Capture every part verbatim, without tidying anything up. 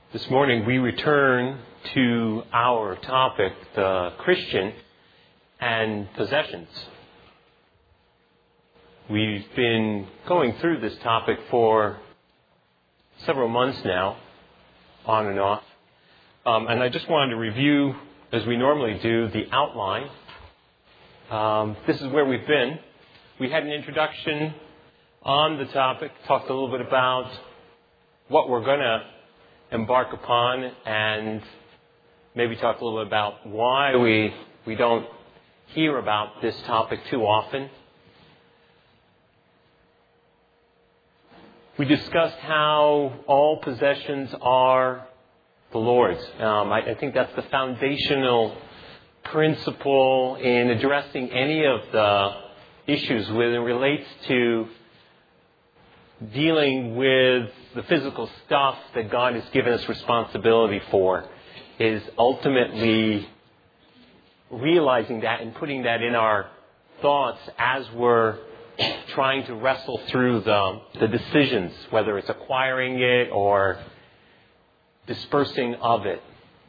This morning we return to our topic, the Christian and possessions. We've been going through this topic for several months now, on and off. Um, and I just wanted to review, as we normally do, the outline. Um, this is where we've been. We had an introduction on the topic, talked a little bit about what we're going to embark upon, and maybe talk a little bit about why we we don't hear about this topic too often. We discussed how all possessions are the Lord's. Um, I, I think that's the foundational principle in addressing any of the issues when it relates to dealing with the physical stuff that God has given us responsibility for, is ultimately realizing that and putting that in our thoughts as we're trying to wrestle through the, the decisions, whether it's acquiring it or dispersing of it.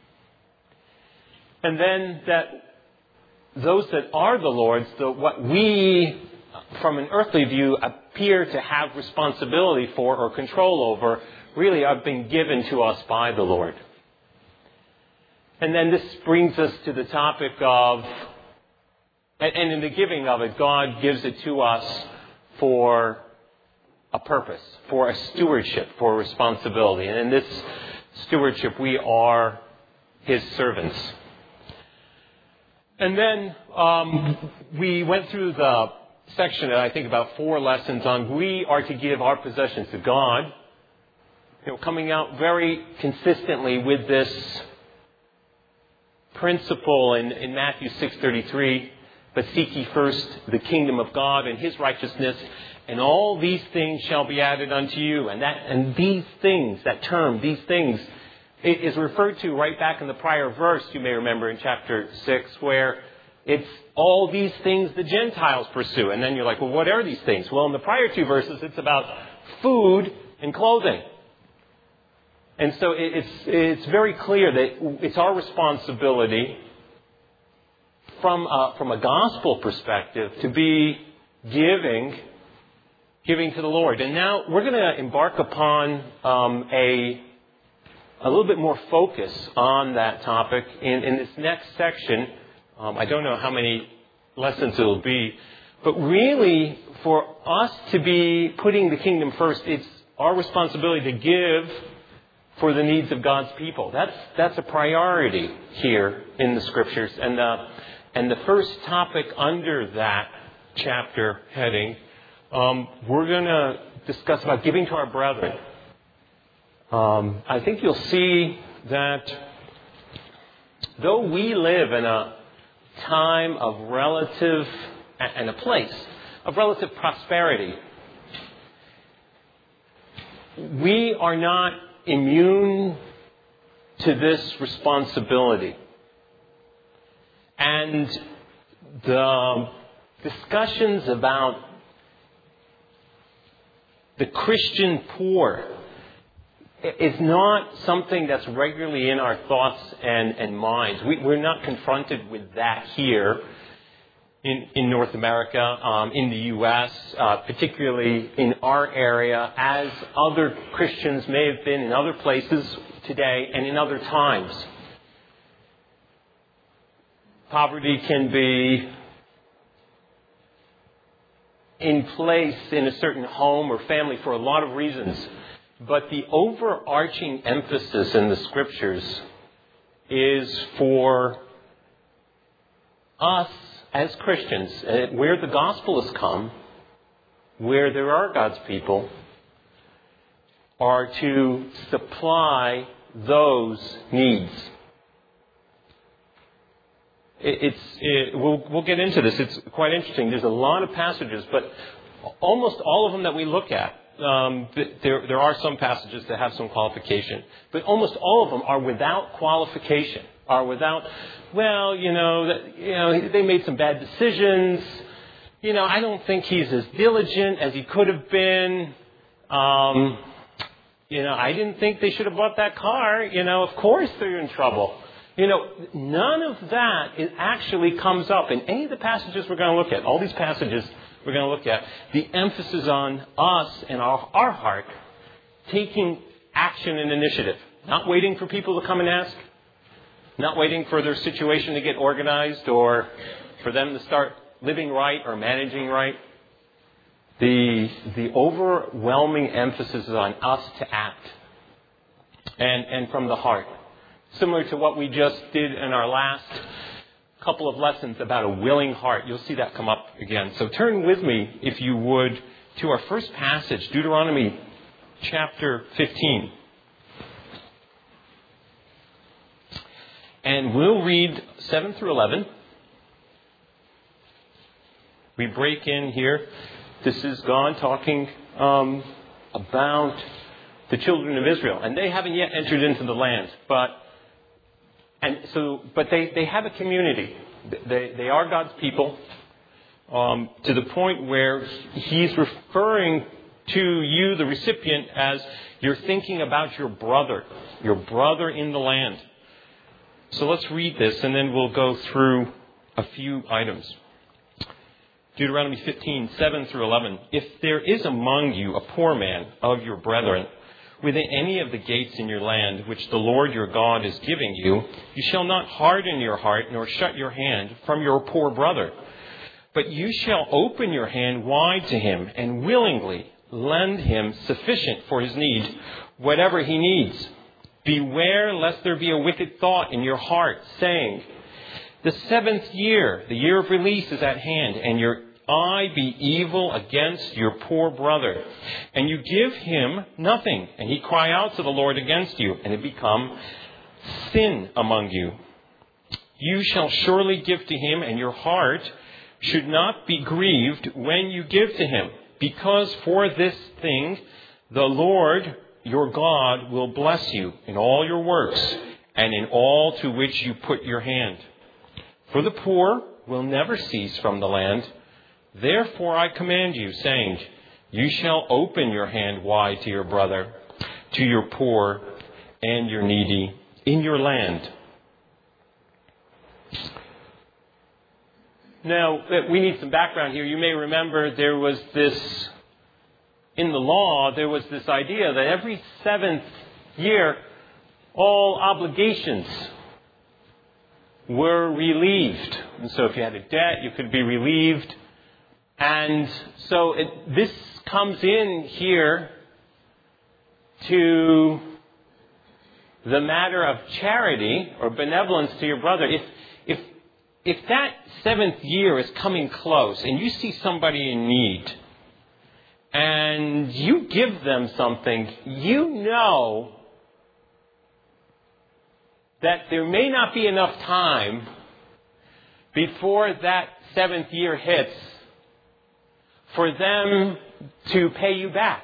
And then that those that are the Lord's, the, what we, from an earthly view, appear to have responsibility for or control over, really have been given to us by the Lord. And then this brings us to the topic of, and in the giving of it, God gives it to us for a purpose, for a stewardship, for a responsibility. And in this stewardship, we are His servants. And then um, we went through the section, I think about four lessons on we are to give our possessions to God. You know, coming out very consistently with this principle in, in Matthew six thirty-three, but seek ye first the kingdom of God and His righteousness, and all these things shall be added unto you. And that and these things, that term, these things, it is referred to right back in the prior verse, you may remember in chapter six, where it's all these things the Gentiles pursue. And then you're like, well, what are these things? Well, in the prior two verses, it's about food and clothing. And so it's it's very clear that it's our responsibility from a, from a gospel perspective to be giving, giving to the Lord. And now we're going to embark upon um, a a little bit more focus on that topic in, in this next section. Um, I don't know how many lessons it'll be, but really for us to be putting the kingdom first, it's our responsibility to give for the needs of God's people. That's that's a priority here in the Scriptures. And the, and the first topic under that chapter heading, um, we're going to discuss about giving to our brethren. Um, I think you'll see that though we live in a time of relative, and a place of relative prosperity, we are not immune to this responsibility. And the discussions about the Christian poor is not something that's regularly in our thoughts and, and minds. We, we're not confronted with that here in, in North America, um, in the U S, uh, particularly in our area, as other Christians may have been in other places today and in other times. Poverty can be in place in a certain home or family for a lot of reasons. But the overarching emphasis in the Scriptures is for us as Christians, where the gospel has come, where there are God's people, are to supply those needs. It's, it, we'll, we'll get into this. It's quite interesting. There's a lot of passages, but almost all of them that we look at, Um, there, there are some passages that have some qualification, but almost all of them are without qualification, are without, well, you know, that, you know, they made some bad decisions. You know, I don't think he's as diligent as he could have been. Um, you know, I didn't think they should have bought that car. You know, of course they're in trouble. You know, none of that is actually comes up in any of the passages we're going to look at. All these passages we're going to look at. The emphasis on us and our, our heart taking action and initiative. Not waiting for people to come and ask. Not waiting for their situation to get organized or for them to start living right or managing right. The, the overwhelming emphasis is on us to act. And, and from the heart. Similar to what we just did in our last couple of lessons about a willing heart. You'll see that come up again. So turn with me, if you would, to our first passage, Deuteronomy chapter fifteen. And we'll read seven through eleven. We break in here. This is God talking um, about the children of Israel. And they haven't yet entered into the land. But and so, but they, they have a community. They, they are God's people um, to the point where He's referring to you, the recipient, as you're thinking about your brother, your brother in the land. So let's read this and then we'll go through a few items. Deuteronomy fifteen, seven through eleven. If there is among you a poor man of your brethren within any of the gates in your land which the Lord your God is giving you, you shall not harden your heart nor shut your hand from your poor brother. But you shall open your hand wide to him and willingly lend him sufficient for his need, whatever he needs. Beware lest there be a wicked thought in your heart, saying, the seventh year, the year of release, is at hand, and your eye be evil against your poor brother. And you give him nothing, and he cry out to the Lord against you, and it become sin among you. You shall surely give to him, and your heart should not be grieved when you give to him, because for this thing the Lord your God will bless you in all your works, and in all to which you put your hand. For the poor will never cease from the land. Therefore I command you, saying, you shall open your hand wide to your brother, to your poor and your needy in your land. Now, we need some background here. You may remember there was this, in the law, there was this idea that every seventh year, all obligations were relieved. And so if you had a debt, you could be relieved. And so it, this comes in here to the matter of charity or benevolence to your brother. If, if, if that seventh year is coming close and you see somebody in need and you give them something, you know that there may not be enough time before that seventh year hits for them to pay you back.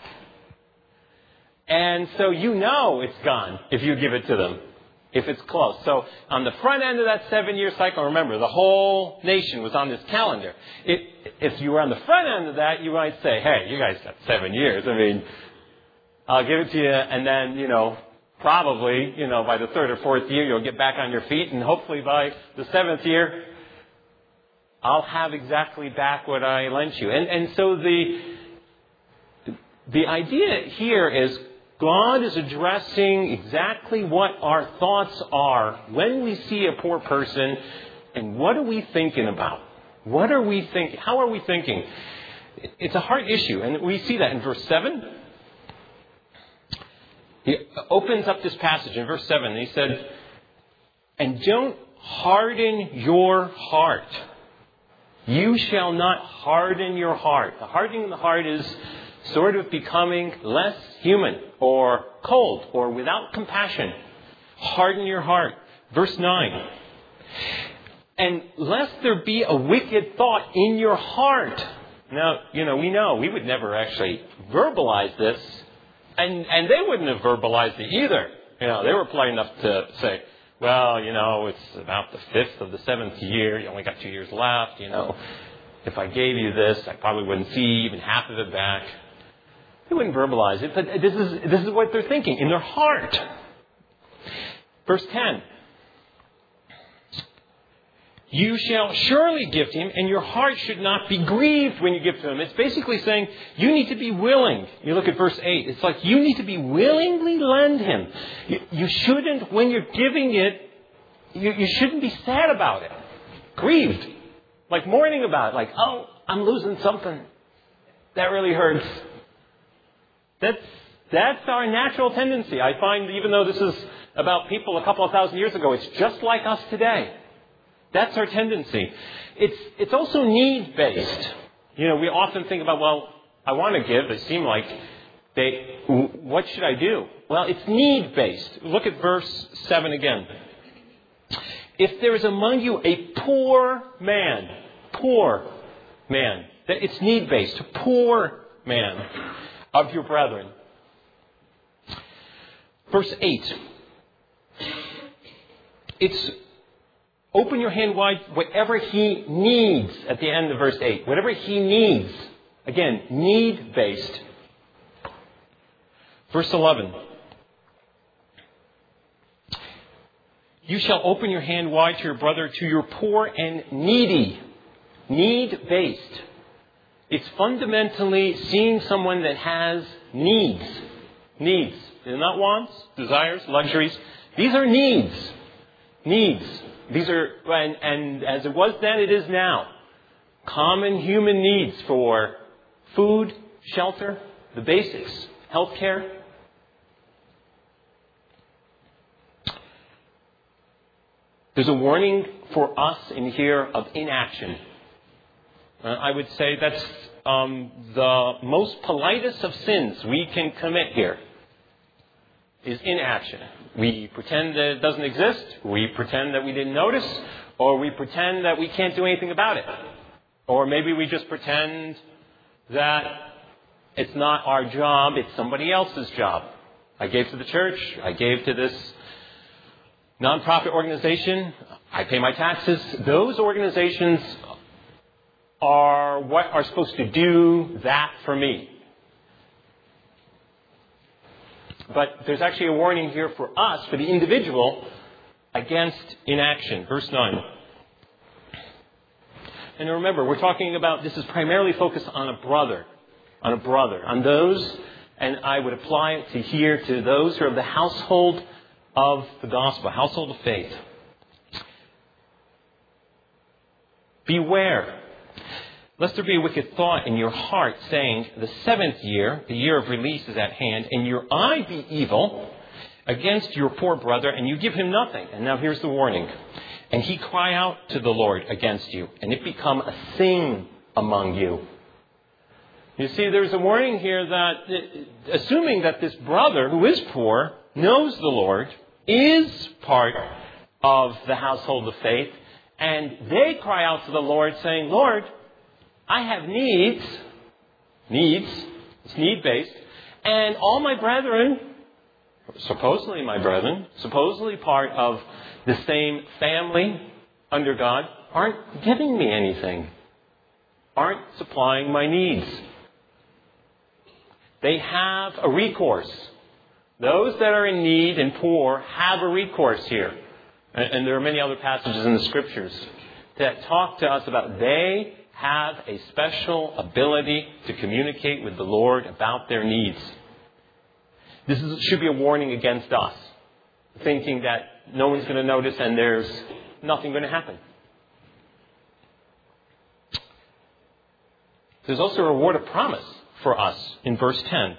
And so you know it's gone if you give it to them, if it's close. So on the front end of that seven-year cycle, remember, the whole nation was on this calendar. It, if you were on the front end of that, you might say, hey, you guys got seven years. I mean, I'll give it to you, and then, you know, probably, you know, by the third or fourth year, you'll get back on your feet, and hopefully by the seventh year, I'll have exactly back what I lent you. And, and so the, the idea here is God is addressing exactly what our thoughts are when we see a poor person, and what are we thinking about? What are we thinking? How are we thinking? It's a heart issue, and we see that in verse seven. He opens up this passage in verse seven, and he said, and don't harden your heart. You shall not harden your heart. The hardening the heart is sort of becoming less human or cold or without compassion. Harden your heart. Verse nine. And lest there be a wicked thought in your heart. Now, you know, we know we would never actually verbalize this. And, and they wouldn't have verbalized it either. You know, they were polite enough to say, well, you know, it's about the fifth of the seventh year. You only got two years left. You know, if I gave you this, I probably wouldn't see even half of it back. They wouldn't verbalize it, but this is, this is what they're thinking in their heart. Verse ten. You shall surely give to him, and your heart should not be grieved when you give to him. It's basically saying you need to be willing. You look at verse eight. It's like you need to be willingly lend him. You, you shouldn't, when you're giving it, you, you shouldn't be sad about it. Grieved. Like mourning about it. Like, oh, I'm losing something. That really hurts. That's, that's our natural tendency. I find even though this is about people a couple of thousand years ago, it's just like us today. That's our tendency. It's it's also need-based. You know, we often think about, well, I want to give. They seem like they, what should I do? Well, it's need-based. Look at verse seven again. If there is among you a poor man, poor man, that it's need-based, poor man of your brethren. Verse eight. It's open your hand wide, whatever he needs at the end of verse eight. Whatever he needs. Again, need-based. Verse eleven. You shall open your hand wide to your brother, to your poor and needy. Need-based. It's fundamentally seeing someone that has needs. Needs. They're not wants, desires, luxuries. These are needs. Needs. These are, and, and as it was then, it is now. Common human needs for food, shelter, the basics, health care. There's a warning for us in here of inaction. Uh, I would say that's um, the most politest of sins we can commit here is inaction. We pretend that it doesn't exist, we pretend that we didn't notice, or we pretend that we can't do anything about it. Or maybe we just pretend that it's not our job, it's somebody else's job. I gave to the church, I gave to this nonprofit organization, I pay my taxes. Those organizations are what are supposed to do that for me. But there's actually a warning here for us, for the individual, against inaction. Verse nine. And remember, we're talking about, this is primarily focused on a brother. On a brother. On those, and I would apply it to here, to those who are of the household of the gospel, household of faith. Beware, lest there be a wicked thought in your heart, saying, the seventh year, the year of release, is at hand, and your eye be evil against your poor brother, and you give him nothing. And now here's the warning. And he cry out to the Lord against you, and it become a sin among you. You see, there's a warning here that, assuming that this brother, who is poor, knows the Lord, is part of the household of faith, and they cry out to the Lord saying, Lord, I have needs, needs, it's need-based, and all my brethren, supposedly my brethren, supposedly part of the same family under God, aren't giving me anything, aren't supplying my needs. They have a recourse. Those that are in need and poor have a recourse here. And there are many other passages in the Scriptures that talk to us about they have a special ability to communicate with the Lord about their needs. This is, should be a warning against us, thinking that no one's going to notice and there's nothing going to happen. There's also a word of promise for us in verse ten.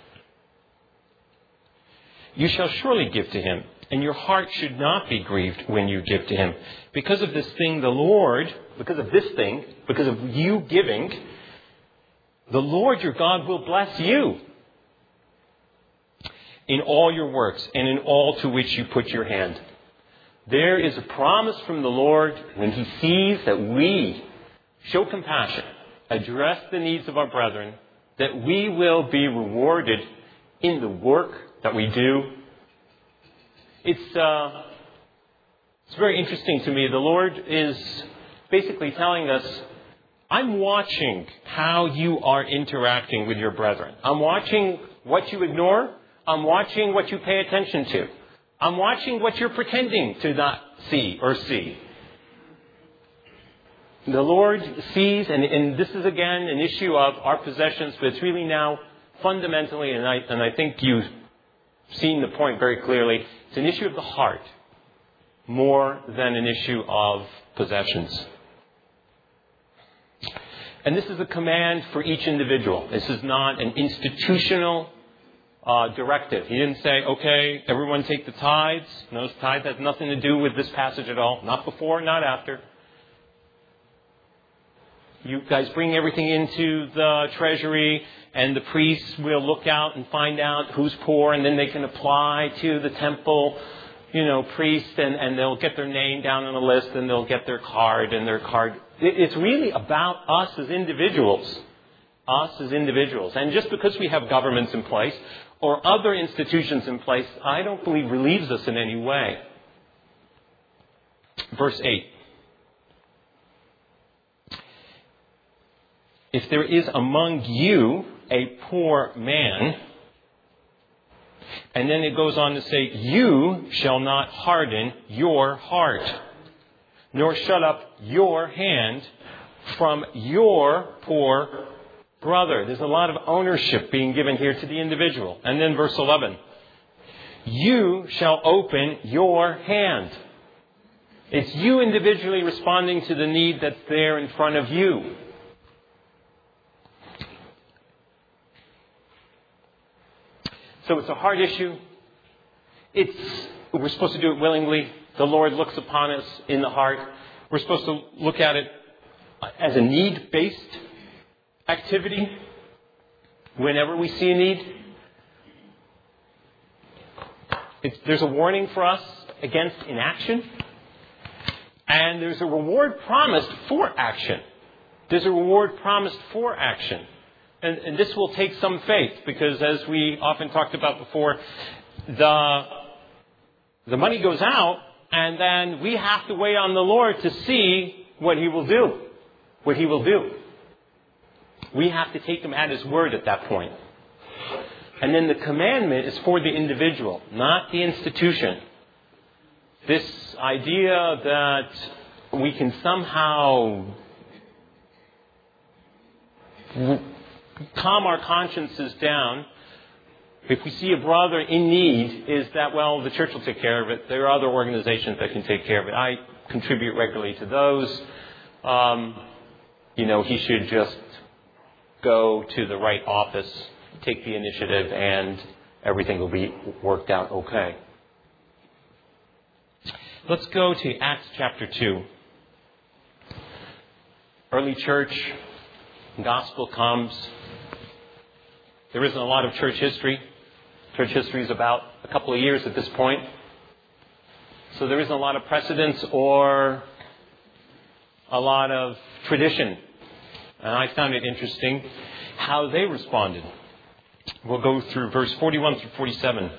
You shall surely give to him, and your heart should not be grieved when you give to him. Because of this thing, the Lord, because of this thing, because of you giving, the Lord your God will bless you in all your works and in all to which you put your hand. There is a promise from the Lord when he sees that we show compassion, address the needs of our brethren, that we will be rewarded in the work that we do. It's uh, it's very interesting to me. The Lord is basically telling us, I'm watching how you are interacting with your brethren. I'm watching what you ignore. I'm watching what you pay attention to. I'm watching what you're pretending to not see or see. The Lord sees, and, and this is again an issue of our possessions, but it's really now fundamentally, and I, and I think you've seen the point very clearly, it's an issue of the heart more than an issue of possessions. And this is a command for each individual. This is not an institutional uh, directive. He didn't say, okay, everyone take the tithes. No, tithe has nothing to do with this passage at all. Not before, not after. You guys bring everything into the treasury, and the priests will look out and find out who's poor, and then they can apply to the temple, you know, priest, and, and they'll get their name down on the list, and they'll get their card, and their card. It's really about us as individuals. Us as individuals. And just because we have governments in place or other institutions in place, I don't believe relieves us in any way. Verse eight. If there is among you a poor man, and then it goes on to say, you shall not harden your heart, nor shut up your hand from your poor brother. There's a lot of ownership being given here to the individual. And then verse eleven, you shall open your hand. It's you individually responding to the need that's there in front of you. So it's a hard issue. It's, we're supposed to do it willingly. The Lord looks upon us in the heart. We're supposed to look at it as a need-based activity whenever we see a need. It's, there's a warning for us against inaction. And there's a reward promised for action. There's a reward promised for action. And, and this will take some faith, because as we often talked about before, the, the money goes out, and then we have to wait on the Lord to see what He will do. What He will do. We have to take Him at His word at that point. And then the commandment is for the individual, not the institution. This idea that we can somehow calm our consciences down if we see a brother in need is that, well, the church will take care of it. There are other organizations that can take care of it. I contribute regularly to those. Um, you know, he should just go to the right office, take the initiative, and everything will be worked out okay. Let's go to Acts chapter two. Early church, gospel comes. There isn't a lot of church history. Church history is about a couple of years at this point. So there isn't a lot of precedence or a lot of tradition. And I found it interesting how they responded. We'll go through verse forty-one through forty-seven.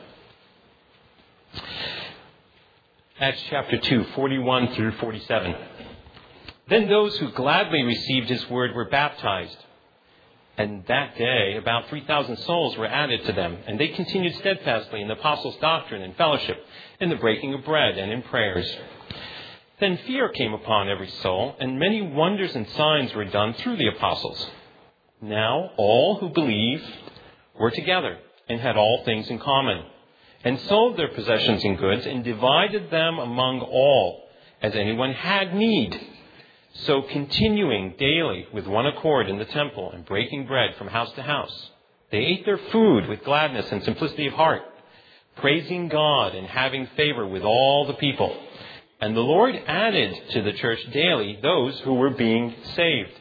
Acts chapter two, forty-one through forty-seven. Then those who gladly received His word were baptized. And that day, about three thousand souls were added to them, and they continued steadfastly in the apostles' doctrine and fellowship, in the breaking of bread and in prayers. Then fear came upon every soul, and many wonders and signs were done through the apostles. Now all who believed were together and had all things in common, and sold their possessions and goods, and divided them among all, as anyone had need. So continuing daily with one accord in the temple and breaking bread from house to house, they ate their food with gladness and simplicity of heart, praising God and having favor with all the people. And the Lord added to the church daily those who were being saved.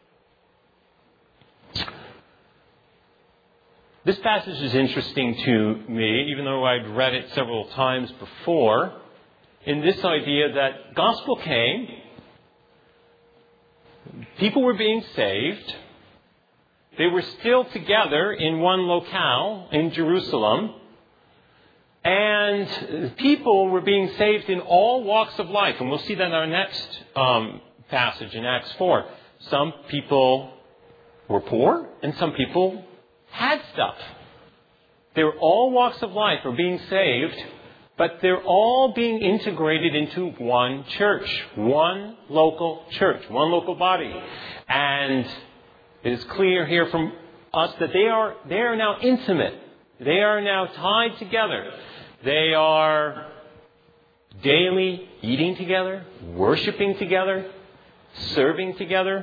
This passage is interesting to me, even though I'd read it several times before, in this idea that gospel came. People were being saved. They were still together in one locale in Jerusalem. And people were being saved in all walks of life. And we'll see that in our next um, passage in Acts four. Some people were poor, and some people had stuff. They were all walks of life were being saved, but they're all being integrated into one church, one local church, one local body. And it is clear here from us that they are they are now intimate. They are now tied together. They are daily eating together, worshiping together, serving together.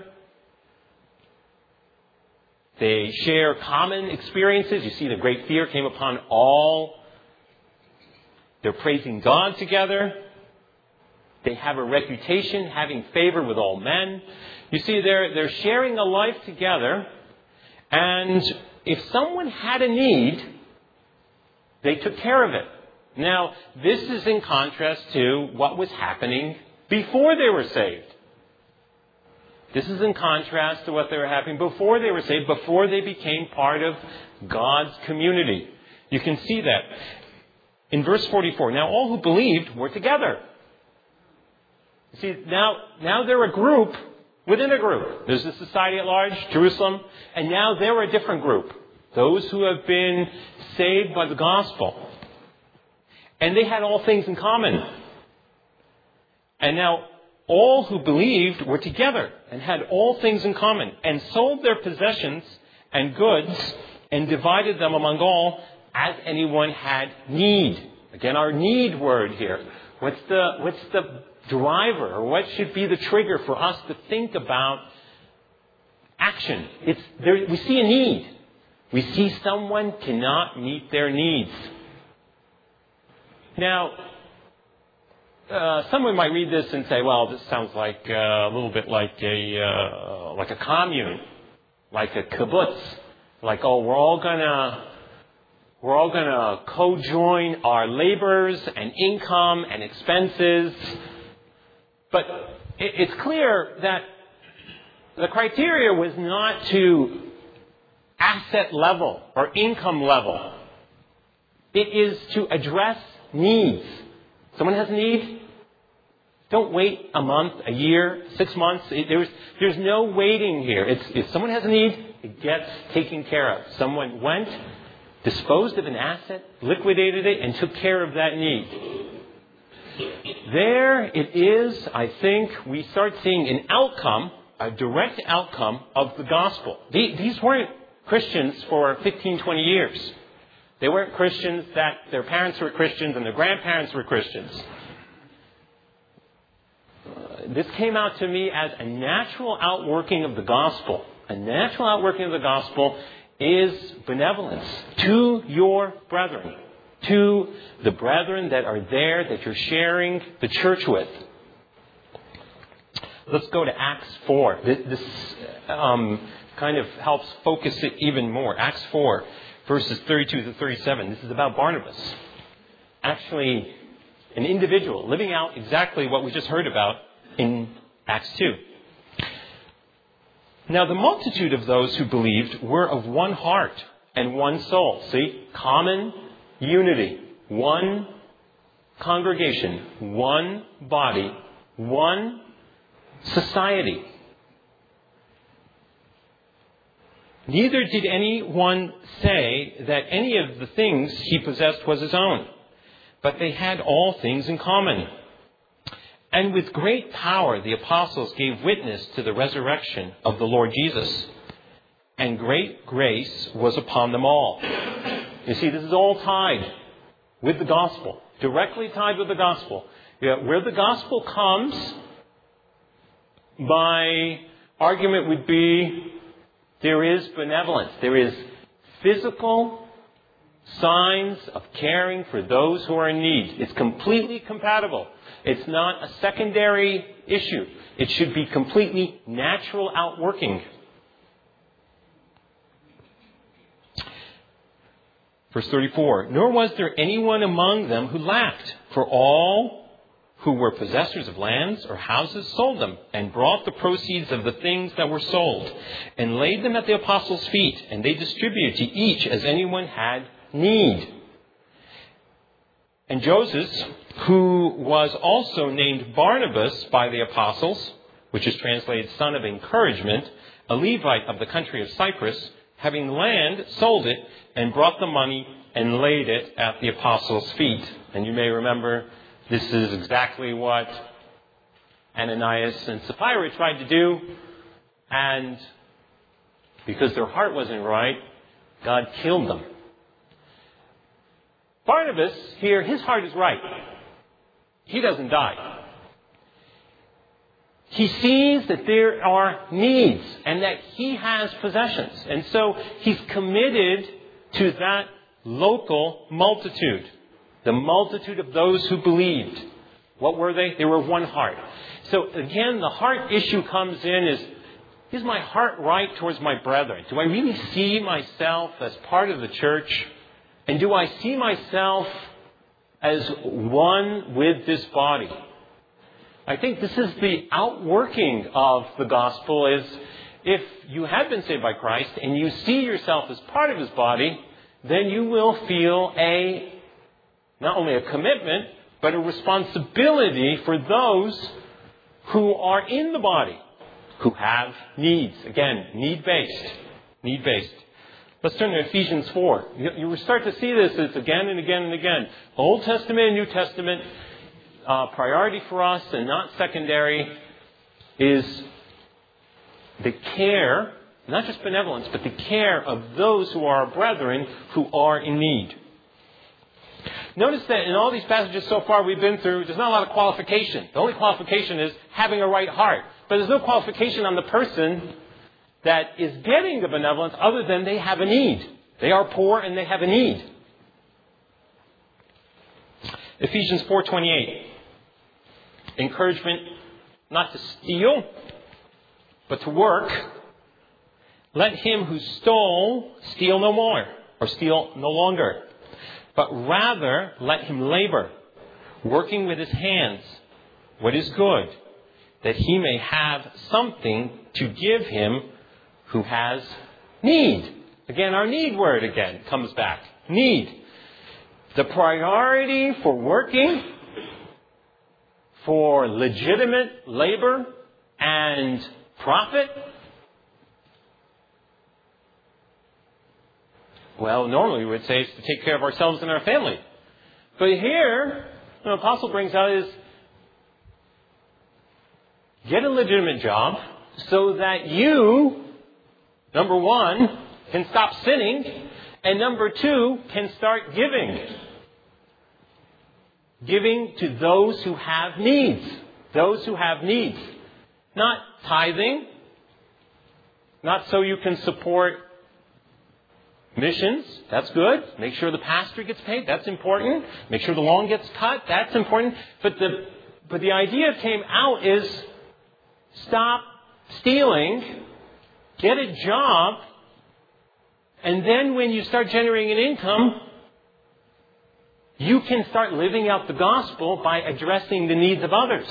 They share common experiences. You see, the great fear came upon all. They're praising God together. They have a reputation, having favor with all men. You see, they're, they're sharing a life together. And if someone had a need, they took care of it. Now, this is in contrast to what was happening before they were saved. This is in contrast to what they were having before they were saved, before they became part of God's community. You can see that in verse forty-four. Now all who believed were together. You see, now, now they're a group within a group. There's the society at large, Jerusalem, and now they're a different group. Those who have been saved by the gospel. And they had all things in common. And now all who believed were together and had all things in common, and sold their possessions and goods and divided them among all as anyone had need. Again, our need word here. What's the, what's the driver, or what should be the trigger for us to think about action? It's there, we see a need. We see someone cannot meet their needs. Now, Uh, someone might read this and say, well, this sounds like uh, a little bit like a uh, like a commune, like a kibbutz, like, oh, we're all gonna we're all gonna co-join our labors and income and expenses. But it, it's clear that the criteria was not to asset level or income level. It is to address needs. Someone has a need? Don't wait a month, a year, six months. It, there's, there's no waiting here. It's, if someone has a need, it gets taken care of. Someone went, disposed of an asset, liquidated it, and took care of that need. There it is, I think, we start seeing an outcome, a direct outcome of the gospel. These weren't Christians for fifteen, twenty years. They weren't Christians that their parents were Christians and their grandparents were Christians. Uh, this came out to me as a natural outworking of the gospel. A natural outworking of the gospel is benevolence to your brethren, to the brethren that are there, that you're sharing the church with. Let's go to Acts four. This, this um, kind of helps focus it even more. Acts four. Verses thirty-two to thirty-seven. This is about Barnabas. Actually, an individual living out exactly what we just heard about in Acts two. Now, the multitude of those who believed were of one heart and one soul. See? Common unity. One congregation. One body. One society. Neither did anyone say that any of the things he possessed was his own, but they had all things in common. And with great power the apostles gave witness to the resurrection of the Lord Jesus, and great grace was upon them all. You see, this is all tied with the gospel, directly tied with the gospel. Yeah, where the gospel comes, my argument would be, there is benevolence. There is physical signs of caring for those who are in need. It's completely compatible. It's not a secondary issue. It should be completely natural outworking. Verse thirty-four, nor was there anyone among them who lacked, for all who were possessors of lands or houses sold them and brought the proceeds of the things that were sold and laid them at the apostles' feet, and they distributed to each as anyone had need. And Joseph, who was also named Barnabas by the apostles, which is translated son of encouragement, a Levite of the country of Cyprus, having land, sold it, and brought the money and laid it at the apostles' feet. And you may remember this is exactly what Ananias and Sapphira tried to do. And because their heart wasn't right, God killed them. Barnabas here, his heart is right. He doesn't die. He sees that there are needs and that he has possessions. And so he's committed to that local multitude. The multitude of those who believed. What were they? They were one heart. So again, the heart issue comes in is, is my heart right towards my brethren? Do I really see myself as part of the church? And do I see myself as one with this body? I think this is the outworking of the gospel is if you have been saved by Christ and you see yourself as part of his body, then you will feel a, not only a commitment, but a responsibility for those who are in the body, who have needs. Again, need-based. Need-based. Let's turn to Ephesians four. You will start to see this as again and again and again. Old Testament and New Testament, uh, priority for us and not secondary is the care, not just benevolence, but the care of those who are our brethren who are in need. Notice that in all these passages so far we've been through, there's not a lot of qualification. The only qualification is having a right heart. But there's no qualification on the person that is getting the benevolence other than they have a need. They are poor and they have a need. Ephesians four twenty-eight. Encouragement not to steal, but to work. Let him who stole steal no more, or steal no longer. But rather let him labor, working with his hands what is good, that he may have something to give him who has need. Again, our need word again comes back. Need. The priority for working, for legitimate labor and profit. Well, normally we would say it's to take care of ourselves and our family. But here, the apostle brings out is get a legitimate job so that you, number one, can stop sinning, and number two, can start giving. Giving to those who have needs. Those who have needs. Not tithing. Not so you can support missions. That's good. Make sure the pastor gets paid. That's important. Make sure the lawn gets cut. That's important. But the, but the idea came out is stop stealing. Get a job. And then when you start generating an income, you can start living out the gospel by addressing the needs of others.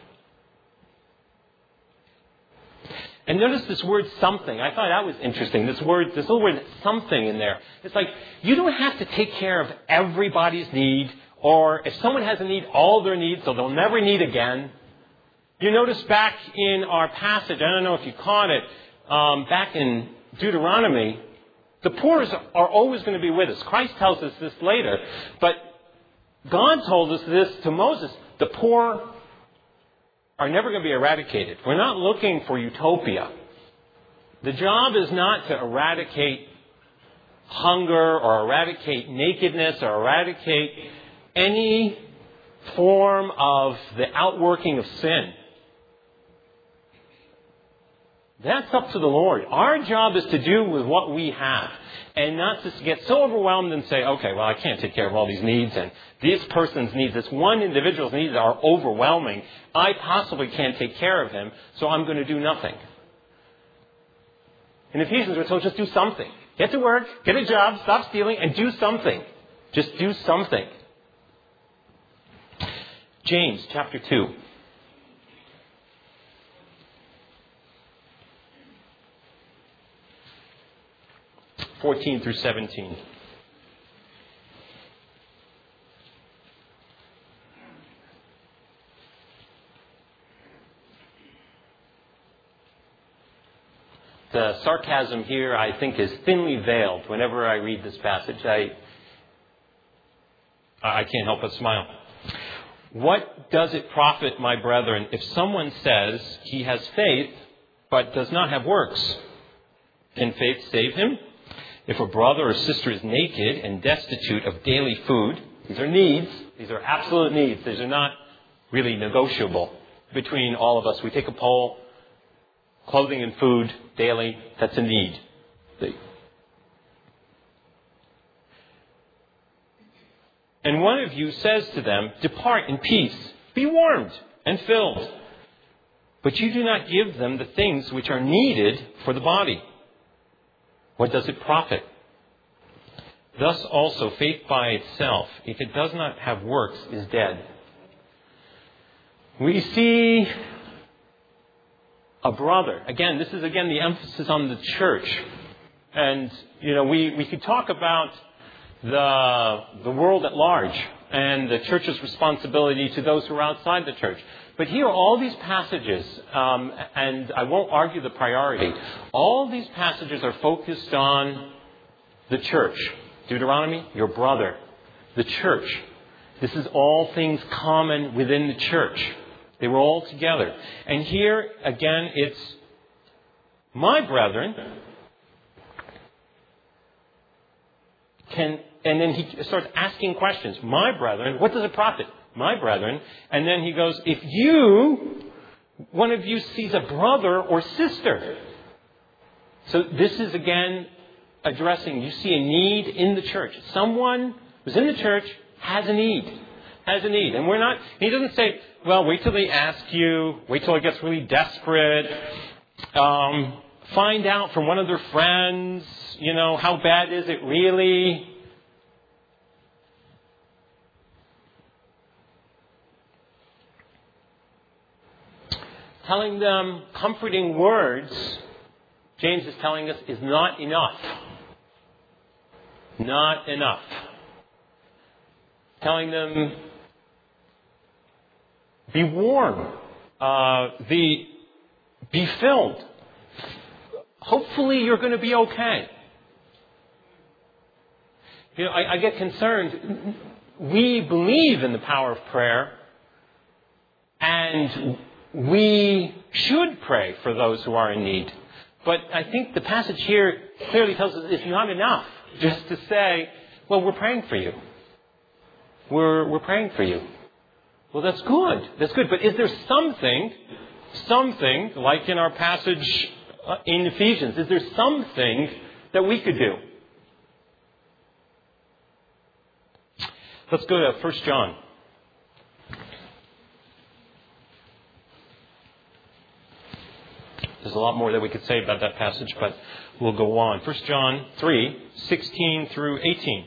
And notice this word something. I thought that was interesting. This word, this little word something in there. It's like you don't have to take care of everybody's need, or if someone has a need, all their needs, so they'll never need again. You notice back in our passage, I don't know if you caught it, um, back in Deuteronomy, the poor are always going to be with us. Christ tells us this later. But God told us this to Moses. The poor are never going to be eradicated. We're not looking for utopia. The job is not to eradicate hunger or eradicate nakedness or eradicate any form of the outworking of sin. That's up to the Lord. Our job is to do with what we have and not to get so overwhelmed and say, okay, well, I can't take care of all these needs and this person's needs, this one individual's needs are overwhelming. I possibly can't take care of him, so I'm going to do nothing. In Ephesians, we're told just do something. Get to work, get a job, stop stealing, and do something. Just do something. James chapter two. fourteen through seventeen. the sarcasm here, I think, is thinly veiled. Whenever I read this passage, I, I can't help but smile. What does it profit, my brethren, if someone says he has faith but does not have works? Can faith save him? If a brother or sister is naked and destitute of daily food, these are needs, these are absolute needs, these are not really negotiable between all of us. We take a poll, clothing and food daily, that's a need. And one of you says to them, depart in peace, be warmed and filled. But you do not give them the things which are needed for the body. What does it profit? Thus also faith by itself, if it does not have works, is dead. We see a brother. Again, this is again the emphasis on the church. And, you know, we, we could talk about the, the world at large and the church's responsibility to those who are outside the church. But here, all these passages, um, and I won't argue the priority, all these passages are focused on the church. Deuteronomy, your brother. The church. This is all things common within the church. They were all together. And here, again, it's my brethren. Can, and then he starts asking questions. My brethren, what does it profit? My brethren. And then he goes, if you, one of you sees a brother or sister. So this is again addressing, you see a need in the church. Someone who's in the church has a need. Has a need. And we're not, he doesn't say, well, wait till they ask you, wait till it gets really desperate, um, find out from one of their friends, you know, how bad is it really? Telling them comforting words, James is telling us, is not enough. Not enough. Telling them, be warm, uh, the, be filled. Hopefully you're going to be okay. You know, I, I get concerned. We believe in the power of prayer, and we should pray for those who are in need. But I think the passage here clearly tells us it's not enough just to say, well, we're praying for you. We're, we're praying for you. Well, that's good. That's good. But is there something, something, like in our passage in Ephesians, is there something that we could do? Let's go to First John. There's a lot more that we could say about that passage, but we'll go on. First John three, sixteen through eighteen.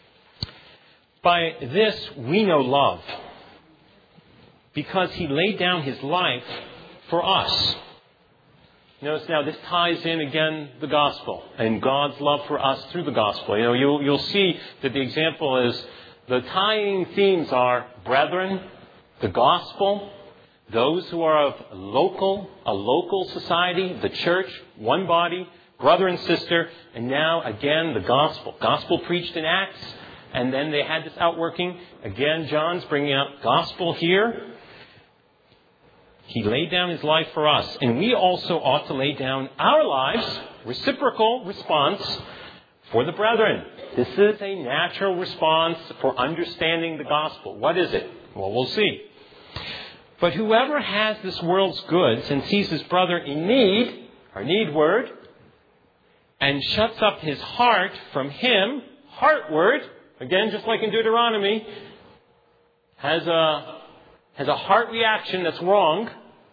By this we know love, because he laid down his life for us. Notice now, this ties in again the gospel and God's love for us through the gospel. You know, you'll, you'll see that the example is the tying themes are brethren, the gospel, those who are of local, a local society, the church, one body, brother and sister, and now again the gospel. Gospel preached in Acts, and then they had this outworking. Again, John's bringing up gospel here. He laid down his life for us, and we also ought to lay down our lives, reciprocal response, for the brethren. This is a natural response for understanding the gospel. What is it? Well, we'll see. But whoever has this world's goods and sees his brother in need, our need word, and shuts up his heart from him, heart word, again, just like in Deuteronomy, has a has a heart reaction that's wrong,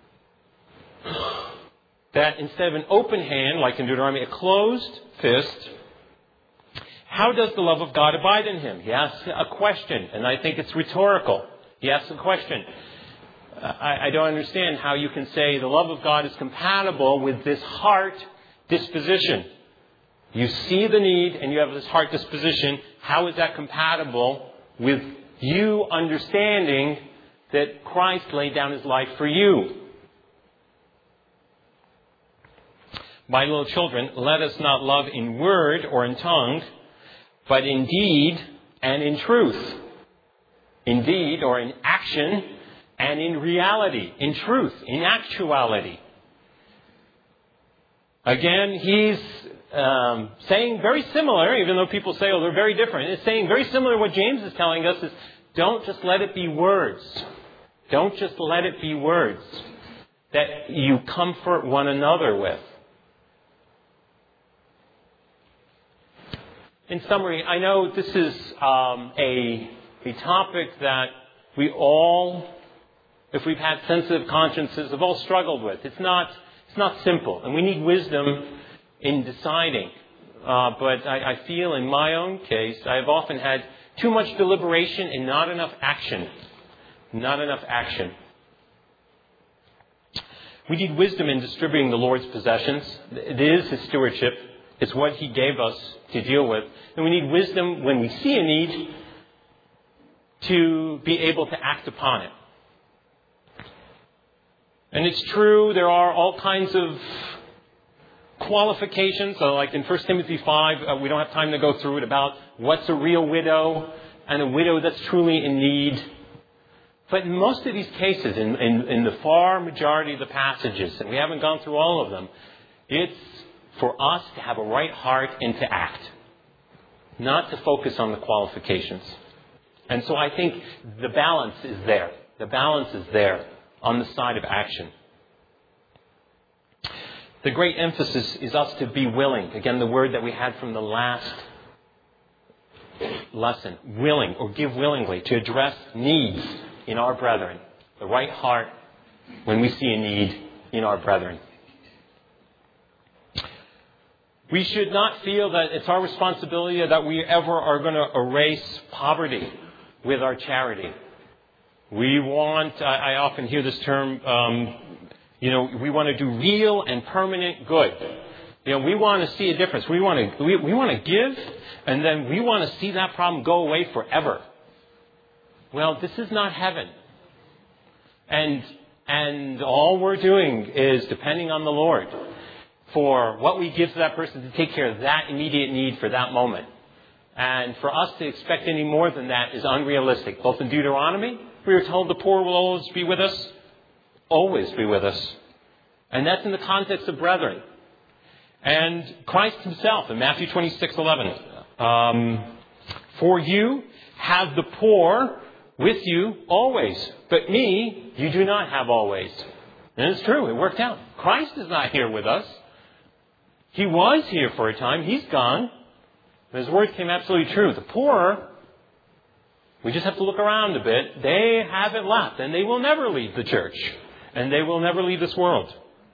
that instead of an open hand, like in Deuteronomy, a closed fist, how does the love of God abide in him? He asks a question, and I think it's rhetorical. He asks a question. I, I don't understand how you can say the love of God is compatible with this heart disposition. You see the need and you have this heart disposition. How is that compatible with you understanding that Christ laid down his life for you? My little children, let us not love in word or in tongue, but in deed and in truth. In deed or in action and in reality, in truth, in actuality. Again, he's um, saying very similar, even though people say, oh, they're very different. It's saying very similar. What James is telling us is, don't just let it be words. Don't just let it be words that you comfort one another with. In summary, I know this is um, a, a topic that we all, if we've had sensitive consciences, have all struggled with. It's not, it's not simple, and we need wisdom in deciding. Uh, but I, I feel in my own case, I've often had too much deliberation and not enough action. Not enough action. We need wisdom in distributing the Lord's possessions. It is His stewardship. It's what He gave us to deal with. And we need wisdom when we see a need to be able to act upon it. And it's true, there are all kinds of qualifications. So like in First Timothy five, uh, we don't have time to go through it, about what's a real widow and a widow that's truly in need. But in most of these cases, in, in, in the far majority of the passages, and we haven't gone through all of them, it's for us to have a right heart and to act, not to focus on the qualifications. And so I think the balance is there. The balance is there on the side of action. The great emphasis is us to be willing. Again, the word that we had from the last lesson, willing or give willingly to address needs in our brethren. The right heart when we see a need in our brethren. We should not feel that it's our responsibility that we ever are going to erase poverty with our charity. We want, I, I often hear this term, um, you know, we want to do real and permanent good. You know, we want to see a difference. We want to, we, we want to give, and then we want to see that problem go away forever. Well, this is not heaven. And, and all we're doing is depending on the Lord for what we give to that person to take care of that immediate need for that moment. And for us to expect any more than that is unrealistic. Both in Deuteronomy, we are told the poor will always be with us. Always be with us. And that's in the context of brethren. And Christ Himself in Matthew twenty-six eleven. Um, For you have the poor with you always, but me you do not have always. And it's true, it worked out. Christ is not here with us. He was here for a time. He's gone. His words came absolutely true. The poor, we just have to look around a bit. They haven't left, and they will never leave the church, and they will never leave this world.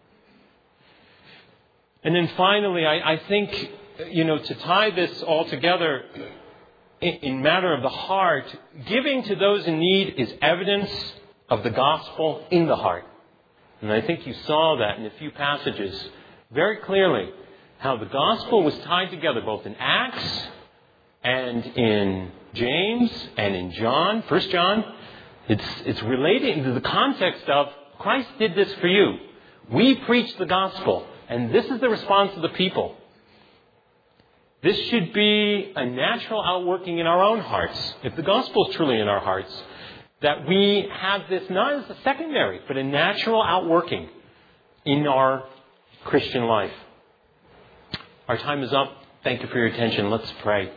And then finally, I, I think, you know, to tie this all together in, in matter of the heart, giving to those in need is evidence of the gospel in the heart. And I think you saw that in a few passages very clearly, how the gospel was tied together both in Acts and in James and in John, First John. It's, it's relating to the context of Christ did this for you. We preach the gospel, and this is the response of the people. This should be a natural outworking in our own hearts. If the gospel is truly in our hearts, that we have this not as a secondary, but a natural outworking in our Christian life. Our time is up. Thank you for your attention. Let's pray.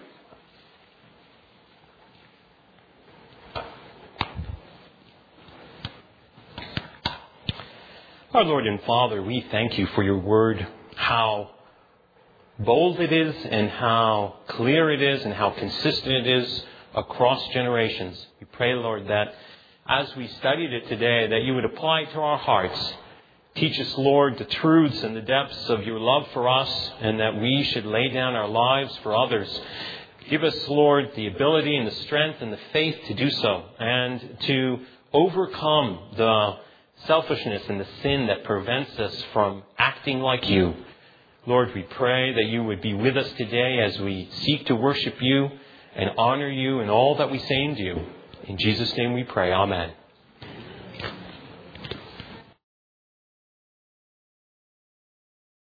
Our Lord and Father, we thank you for your word, how bold it is and how clear it is and how consistent it is across generations. We pray, Lord, that as we studied it today, that you would apply it to our hearts. Teach us, Lord, the truths and the depths of your love for us, and that we should lay down our lives for others. Give us, Lord, the ability and the strength and the faith to do so, and to overcome the selfishness and the sin that prevents us from acting like you. Lord, we pray that you would be with us today as we seek to worship you and honor you in all that we say and do. In Jesus' name we pray. Amen.